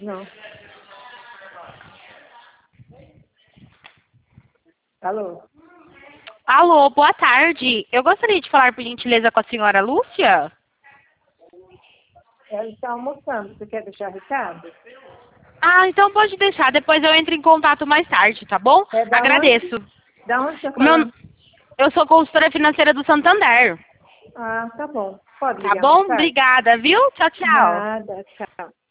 Não. Alô? Alô, boa tarde. Eu gostaria de falar, por gentileza, com a senhora Lúcia. Ela está almoçando. Você quer deixar recado? Ah, então pode deixar. Depois eu entro em contato mais tarde, tá bom? É da Agradeço. onde? Da onde você está O meu... falando? Eu sou consultora financeira do Santander. Ah, tá bom. Pode Tá ligar mais bom? tarde? Obrigada, viu? Tchau, tchau. Nada, tchau.